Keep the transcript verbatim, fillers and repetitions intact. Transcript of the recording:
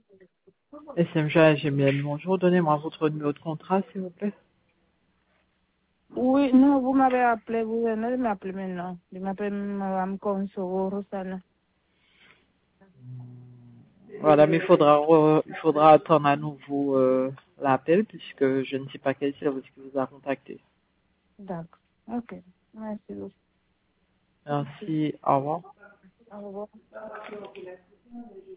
S M J G M L, bonjour, donnez-moi votre numéro de contrat, s'il vous plaît. Oui, non, vous m'avez appelé, vous venez de m'appeler maintenant. Je m'appelle Mme Consoro Rosana. Voilà, mais il faudra, re- il faudra attendre à nouveau euh, l'appel, puisque je ne sais pas quel service qui vous a contacté. D'accord. Ok. Merci beaucoup. Merci, au revoir. Au revoir.